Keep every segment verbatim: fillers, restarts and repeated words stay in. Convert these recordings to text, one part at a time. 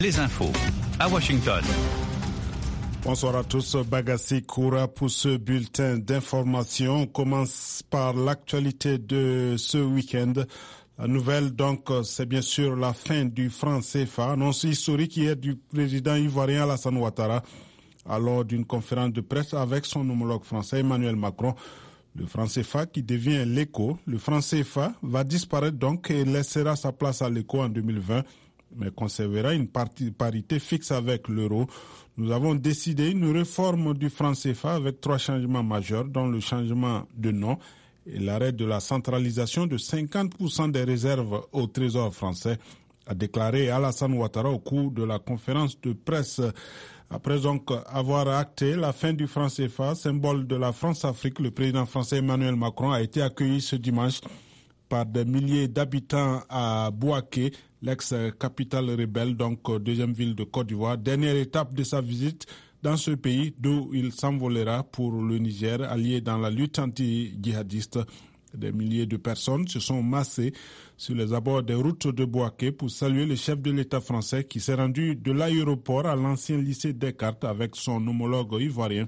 Les infos à Washington. Bonsoir à tous, Bagassi Koura pour ce bulletin d'information. On commence par l'actualité de ce week-end. La nouvelle, donc, c'est bien sûr la fin du franc C F A, annonce historique hier du président ivoirien Alassane Ouattara, lors d'une conférence de presse avec son homologue français Emmanuel Macron. Le franc C F A qui devient l'éco. Le franc C F A va disparaître donc et laissera sa place à l'éco en deux mille vingt. Mais conservera une partie, parité fixe avec l'euro. Nous avons décidé une réforme du franc C F A avec trois changements majeurs, dont le changement de nom et l'arrêt de la centralisation de cinquante pour cent des réserves au Trésor français, a déclaré Alassane Ouattara au cours de la conférence de presse. Après donc avoir acté la fin du franc C F A, symbole de la France-Afrique, le président français Emmanuel Macron a été accueilli ce dimanche par des milliers d'habitants à Bouaké, l'ex-capitale rebelle, donc deuxième ville de Côte d'Ivoire. Dernière étape de sa visite dans ce pays d'où il s'envolera pour le Niger, allié dans la lutte anti-djihadiste. Des milliers de personnes se sont massées sur les abords des routes de Bouaké pour saluer le chef de l'État français qui s'est rendu de l'aéroport à l'ancien lycée Descartes avec son homologue ivoirien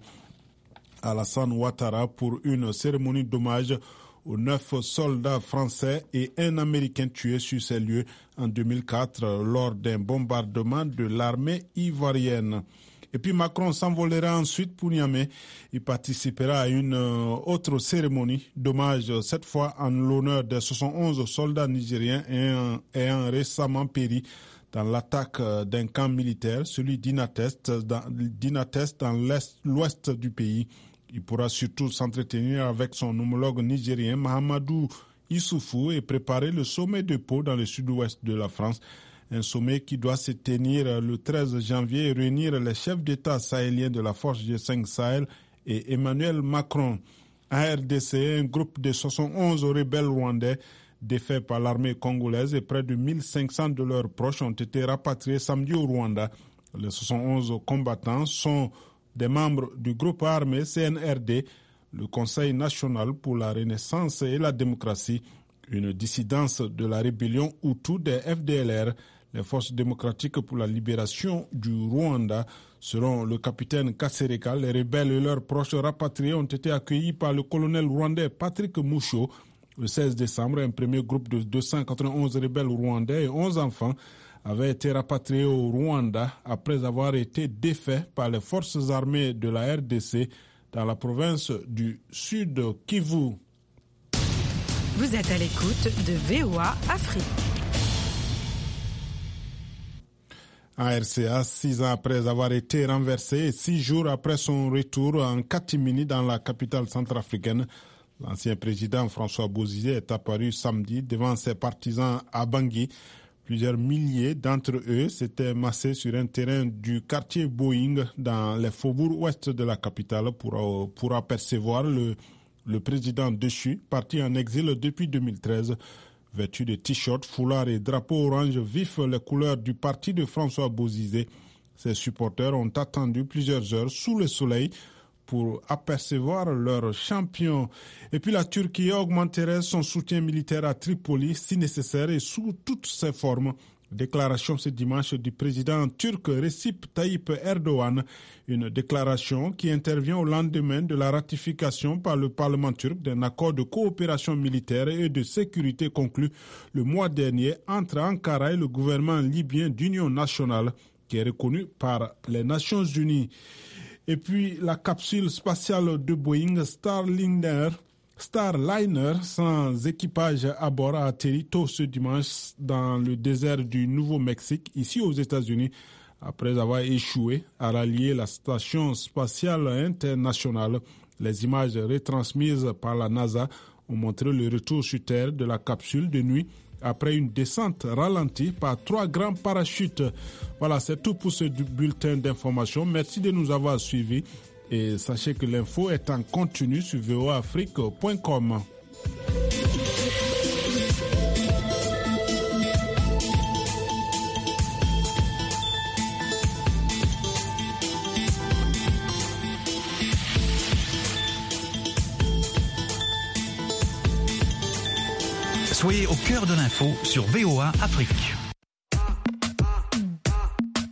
Alassane Ouattara pour une cérémonie d'hommage aux neuf soldats français et un Américain tués sur ces lieux en deux mille quatre lors d'un bombardement de l'armée ivoirienne. Et puis Macron s'envolera ensuite pour Niamey. Il participera à une autre cérémonie d'hommage, cette fois en l'honneur des soixante et onze soldats nigériens ayant, ayant récemment péri dans l'attaque d'un camp militaire, celui d'Inates dans, d'Inates dans l'est, l'ouest du pays. Il pourra surtout s'entretenir avec son homologue nigérien Mahamadou Issoufou et préparer le sommet de Pau dans le sud-ouest de la France. Un sommet qui doit se tenir le treize janvier et réunir les chefs d'État sahéliens de la force G cinq Sahel et Emmanuel Macron. En R D C, un groupe de soixante et onze rebelles rwandais défaits par l'armée congolaise et près de mille cinq cents de leurs proches ont été rapatriés samedi au Rwanda. Les soixante et onze combattants sont des membres du groupe armé C N R D, le Conseil national pour la renaissance et la démocratie, une dissidence de la rébellion Hutu des F D L R, les forces démocratiques pour la libération du Rwanda. Selon le capitaine Kasereka, les rebelles et leurs proches rapatriés ont été accueillis par le colonel rwandais Patrick Moucho. Le seize décembre, un premier groupe de deux cent quatre-vingt-onze rebelles rwandais et onze enfants avait été rapatrié au Rwanda après avoir été défait par les forces armées de la R D C dans la province du Sud Kivu. Vous êtes à l'écoute de V O A Afrique. En R C A, six ans après avoir été renversé et six jours après son retour en catimini dans la capitale centrafricaine, l'ancien président François Bozizé est apparu samedi devant ses partisans à Bangui. Plusieurs milliers d'entre eux s'étaient massés sur un terrain du quartier Boeing dans les faubourgs ouest de la capitale pour, pour apercevoir le, le président déchu, parti en exil depuis deux mille treize. Vêtu de t-shirts, foulards et drapeaux orange vifs, les couleurs du parti de François Bozizé. Ses supporters ont attendu plusieurs heures sous le soleil pour apercevoir leur champion. Et puis la Turquie augmenterait son soutien militaire à Tripoli si nécessaire et sous toutes ses formes. Déclaration ce dimanche du président turc Recep Tayyip Erdogan. Une déclaration qui intervient au lendemain de la ratification par le Parlement turc d'un accord de coopération militaire et de sécurité conclu le mois dernier entre Ankara et le gouvernement libyen d'union nationale qui est reconnu par les Nations Unies. Et puis la capsule spatiale de Boeing Starliner, Starliner sans équipage à bord a atterri tôt ce dimanche dans le désert du Nouveau-Mexique, ici aux États-Unis, après avoir échoué à rallier la station spatiale internationale. Les images retransmises par la NASA ont montré le retour sur Terre de la capsule de nuit après une descente ralentie par trois grands parachutes. Voilà, c'est tout pour ce bulletin d'information. Merci de nous avoir suivis et sachez que l'info est en continu sur v o a afrique point com. Soyez au cœur de l'info sur V O A Afrique.